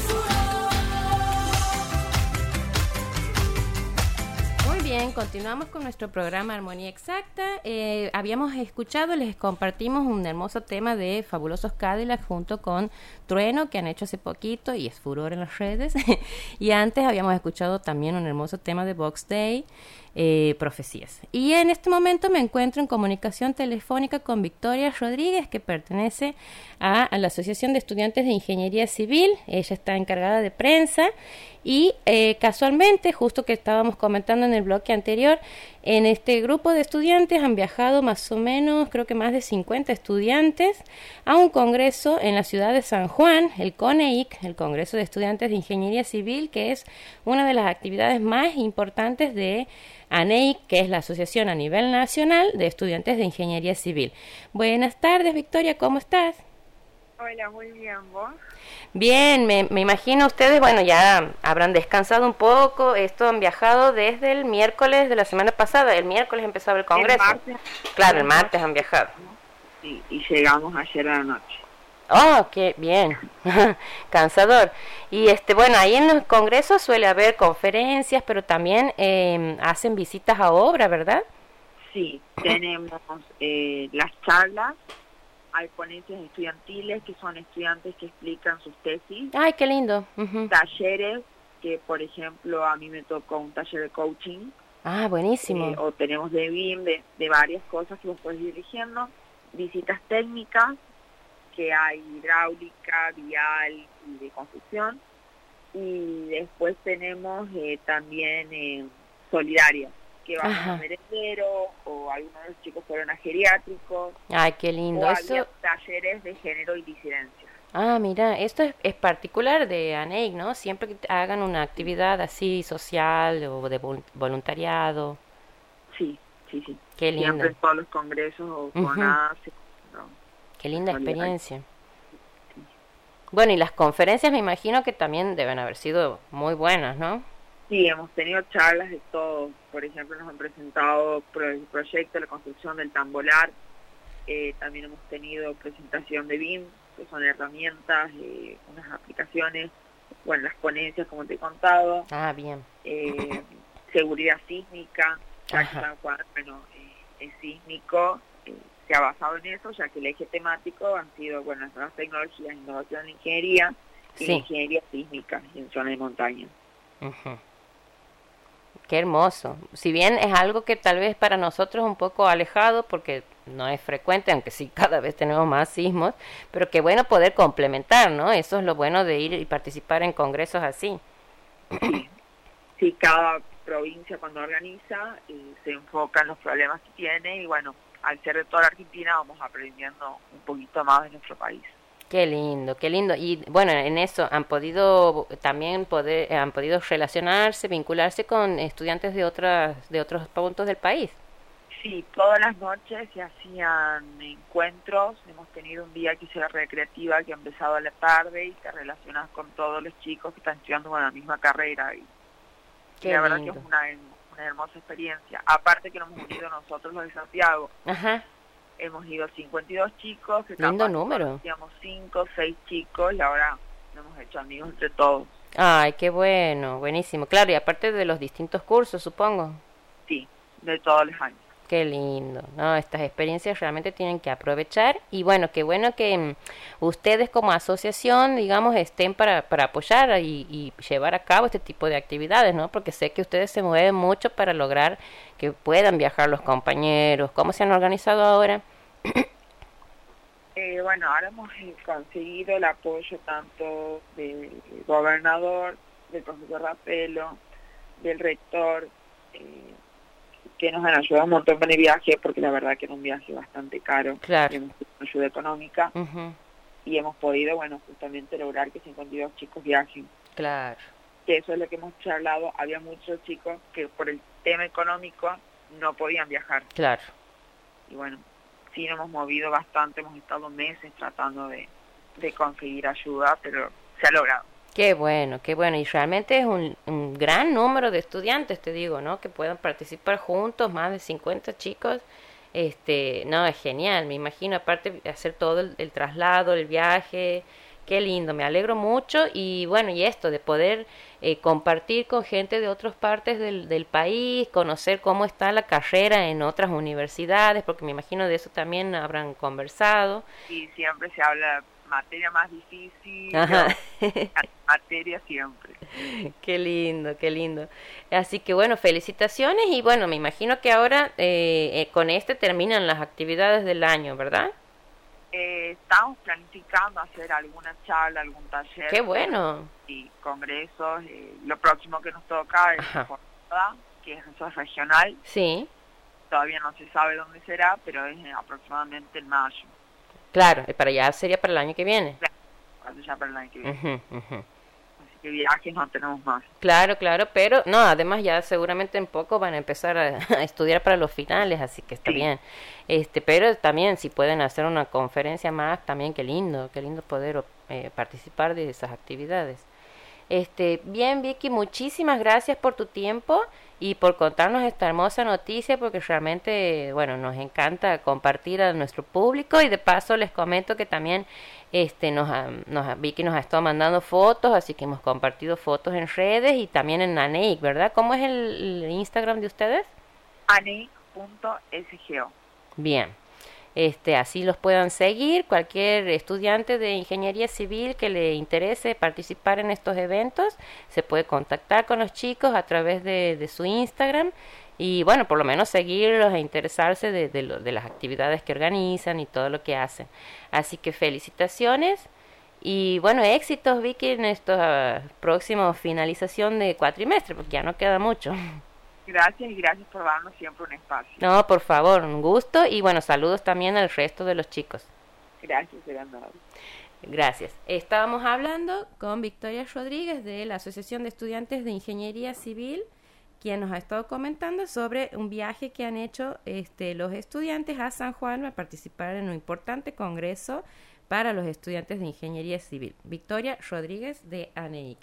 Muy bien, continuamos con nuestro programa Armonía Exacta. Eh, habíamos escuchado, les compartimos un hermoso tema de Fabulosos Cadillac junto con Trueno, que han hecho hace poquito y es furor en las redes. Y antes habíamos escuchado también un hermoso tema de Box Day, Eh, Profecías. Y en este momento me encuentro en comunicación telefónica con Victoria Rodríguez, que pertenece a, a la Asociación de Estudiantes de Ingeniería Civil. Ella está encargada de prensa y eh, casualmente, justo que estábamos comentando en el bloque anterior, en este grupo de estudiantes han viajado más o menos, creo que más de cincuenta estudiantes a un congreso en la ciudad de San Juan, el CONEIC, el Congreso de Estudiantes de Ingeniería Civil, que es una de las actividades más importantes de ANEIC, que es la asociación a nivel nacional de estudiantes de ingeniería civil. Buenas tardes, Victoria, ¿cómo estás? Hola, muy bien, ¿vos? Bien, me, me imagino ustedes, bueno, ya habrán descansado un poco. Esto han viajado desde el miércoles de la semana pasada. El miércoles empezaba el congreso. El martes, claro, el martes han viajado. Sí, y llegamos ayer a la noche. Oh, qué bien. Cansador. Y este, bueno, ahí en los congresos suele haber conferencias, pero también eh, hacen visitas a obra, ¿verdad? Sí, tenemos eh, las charlas, hay ponencias estudiantiles que son estudiantes que explican sus tesis. ¡Ay, qué lindo! Uh-huh. Talleres, que por ejemplo a mí me tocó un taller de coaching. Ah, buenísimo. Eh, o tenemos de B I M, de, de varias cosas que vos podés ir eligiendo. Visitas técnicas, que hay hidráulica, vial y de construcción. Y después tenemos eh, también eh, solidarias, que van a merendero, o algunos de los chicos fueron a geriátricos. Ay, qué lindo. O Eso... había talleres de género y disidencia. Ah, mira, esto es, es particular de ANEIC, ¿no? Siempre que hagan una actividad así social o de voluntariado. Sí, sí, sí. Qué lindo. Siempre en todos los congresos o con uh-huh. A C E. No, qué linda experiencia. Sí. Bueno, y las conferencias me imagino que también deben haber sido muy buenas, ¿no? Sí, hemos tenido charlas de todo. Por ejemplo, nos han presentado el proyecto de la construcción del tambolar. Eh, también hemos tenido presentación de B I M, que son herramientas, eh, unas aplicaciones, bueno, las ponencias, como te he contado. Ah, bien. Eh, seguridad sísmica, ya que San Juan, bueno, eh, es sísmico, eh, se ha basado en eso, ya que el eje temático han sido, bueno, las nuevas tecnologías, innovación en ingeniería y sí. ingeniería sísmica en zona de montaña. Uh-huh. Qué hermoso. Si bien es algo que tal vez para nosotros es un poco alejado, porque no es frecuente, aunque sí cada vez tenemos más sismos, pero qué bueno poder complementar, ¿no? Eso es lo bueno de ir y participar en congresos así. Sí, sí, cada provincia cuando organiza eh, se enfoca en los problemas que tiene y bueno, al ser de toda la Argentina vamos aprendiendo un poquito más de nuestro país. Qué lindo, qué lindo. Y bueno, en eso han podido también poder han podido relacionarse, vincularse con estudiantes de otras de otros puntos del país. Sí, todas las noches se hacían encuentros. Hemos tenido un día que se recreativa que ha empezado a la tarde y te relacionas con todos los chicos que están estudiando en la misma carrera y, y la verdad que es una, una hermosa experiencia. Aparte que nos hemos unido nosotros los de Santiago. Ajá. Hemos ido cincuenta y dos chicos, que lindo número. Teníamos cinco, seis chicos y ahora nos hemos hecho amigos entre todos. Ay, qué bueno, buenísimo. Claro, y aparte de los distintos cursos, supongo. Sí, de todos los años. Qué lindo, ¿no? Estas experiencias realmente tienen que aprovechar y bueno, qué bueno que um, ustedes como asociación, digamos, estén para, para apoyar y, y llevar a cabo este tipo de actividades, ¿no? Porque sé que ustedes se mueven mucho para lograr que puedan viajar los compañeros. ¿Cómo se han organizado ahora? Eh, bueno, ahora hemos conseguido el apoyo tanto del gobernador, del profesor Rapelo, del rector, eh, que nos han ayudado un montón con el viaje, porque la verdad que era un viaje bastante caro. Claro. Hemos tenido ayuda económica uh-huh. y hemos podido, bueno, justamente lograr que cincuenta y dos chicos viajen. Claro. Que eso es lo que hemos charlado. Había muchos chicos que por el tema económico no podían viajar. Claro. Y bueno, sí nos hemos movido bastante, hemos estado meses tratando de, de conseguir ayuda, pero se ha logrado. Qué bueno, qué bueno. Y realmente es un, un gran número de estudiantes, te digo, ¿no? Que puedan participar juntos, más de cincuenta chicos. Este, no, es genial, me imagino, aparte hacer todo el, el traslado, el viaje. Qué lindo, me alegro mucho. Y bueno, y esto de poder eh, compartir con gente de otras partes del, del país, conocer cómo está la carrera en otras universidades, porque me imagino de eso también habrán conversado. Y siempre se habla materia más difícil, materia siempre. Qué lindo, qué lindo. Así que bueno, felicitaciones y bueno, me imagino que ahora eh, eh, con este terminan las actividades del año, ¿verdad? Eh, estamos planificando hacer alguna charla, algún taller. ¡Qué bueno! Y congresos. Eh, lo próximo que nos toca es jornada, que es eso es regional. Sí. Todavía no se sabe dónde será, pero es aproximadamente en mayo. Claro, para allá sería para el año que viene. Claro, ya para el año que viene. Uh-huh, uh-huh. Así que viajes no tenemos más. Claro, claro, pero no, además ya seguramente en poco van a empezar a, a estudiar para los finales, así que está sí. bien. Este, pero también si pueden hacer una conferencia más, también qué lindo, qué lindo poder eh, participar de esas actividades. Este, bien, Vicky, muchísimas gracias por tu tiempo y por contarnos esta hermosa noticia, porque realmente, bueno, nos encanta compartir a nuestro público y de paso les comento que también este nos, nos Vicky nos ha estado mandando fotos, así que hemos compartido fotos en redes y también en ANEIC, ¿verdad? ¿Cómo es el, el Instagram de ustedes? ANEIC punto s g o. Bien. Este, así los puedan seguir. Cualquier estudiante de ingeniería civil que le interese participar en estos eventos se puede contactar con los chicos a través de, de su Instagram y bueno, por lo menos seguirlos e interesarse de, de, lo, de las actividades que organizan y todo lo que hacen. Así que felicitaciones y bueno, éxitos, Vicky, en esta uh, próxima finalización de cuatrimestre, porque ya no queda mucho. Gracias y gracias por darnos siempre un espacio. No, por favor, un gusto y bueno, saludos también al resto de los chicos. Gracias, Fernando. Gracias. Estábamos hablando con Victoria Rodríguez de la Asociación de Estudiantes de Ingeniería Civil, quien nos ha estado comentando sobre un viaje que han hecho este, los estudiantes a San Juan a participar en un importante congreso para los estudiantes de Ingeniería Civil. Victoria Rodríguez de ANEIC.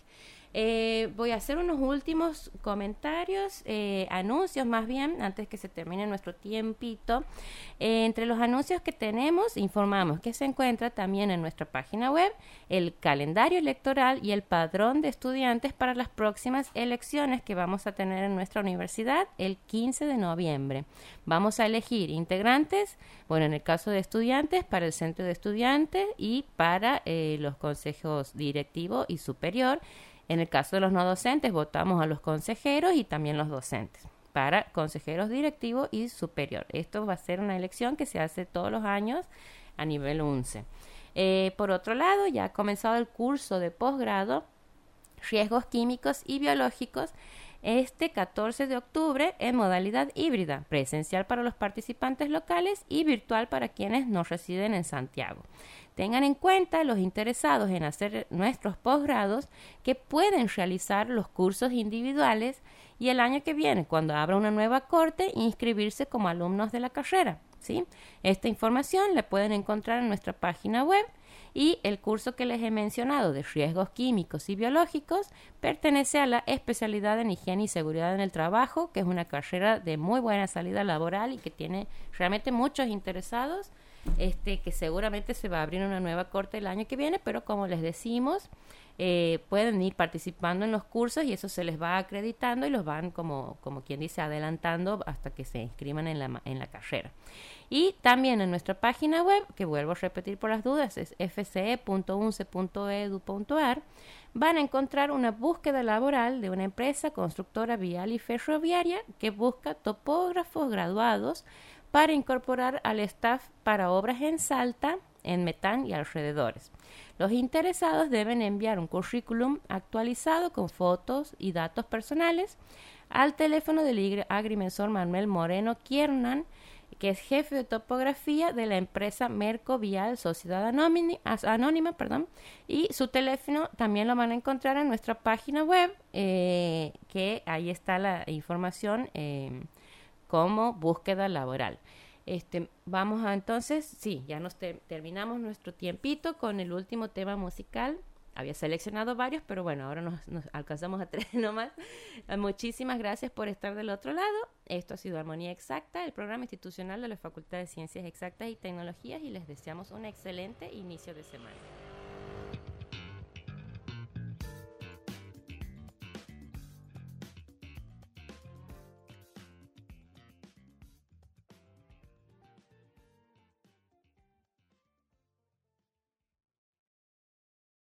Eh, voy a hacer unos últimos comentarios, eh, anuncios más bien, antes que se termine nuestro tiempito. Eh, entre los anuncios que tenemos, informamos que se encuentra también en nuestra página web el calendario electoral y el padrón de estudiantes para las próximas elecciones que vamos a tener en nuestra universidad el quince de noviembre. Vamos a elegir integrantes, bueno, en el caso de estudiantes, para el centro de estudiantes y para eh, los consejos directivo y superior. En el caso de los no docentes, votamos a los consejeros y también los docentes para consejeros directivos y superior. Esto va a ser una elección que se hace todos los años a nivel once. Eh, por otro lado, ya ha comenzado el curso de posgrado Riesgos Químicos y Biológicos este catorce de octubre en modalidad híbrida, presencial para los participantes locales y virtual para quienes no residen en Santiago. Tengan en cuenta los interesados en hacer nuestros posgrados que pueden realizar los cursos individuales y el año que viene, cuando abra una nueva corte, inscribirse como alumnos de la carrera, ¿sí? Esta información la pueden encontrar en nuestra página web y el curso que les he mencionado de riesgos químicos y biológicos pertenece a la especialidad en higiene y seguridad en el trabajo, que es una carrera de muy buena salida laboral y que tiene realmente muchos interesados. Este, que seguramente se va a abrir una nueva corte el año que viene, pero como les decimos, eh, pueden ir participando en los cursos y eso se les va acreditando y los van, como, como quien dice, adelantando hasta que se inscriban en la, en la carrera. Y también en nuestra página web, que vuelvo a repetir por las dudas, es f c e punto u n c e punto e d u punto a r, van a encontrar una búsqueda laboral de una empresa constructora vial y ferroviaria que busca topógrafos graduados para incorporar al staff para obras en Salta, en Metán y alrededores. Los interesados deben enviar un currículum actualizado con fotos y datos personales al teléfono del agrimensor Manuel Moreno Kiernan, que es jefe de topografía de la empresa Merco Vial Sociedad Anónima, Anónima perdón, y su teléfono también lo van a encontrar en nuestra página web, eh, que ahí está la información eh, como búsqueda laboral. Este, vamos a entonces, sí, ya nos te, terminamos nuestro tiempito con el último tema musical. Había seleccionado varios, pero bueno, ahora nos, nos alcanzamos a tres nomás. Muchísimas gracias por estar del otro lado. Esto ha sido Armonía Exacta, el programa institucional de la Facultad de Ciencias Exactas y Tecnologías, y les deseamos un excelente inicio de semana.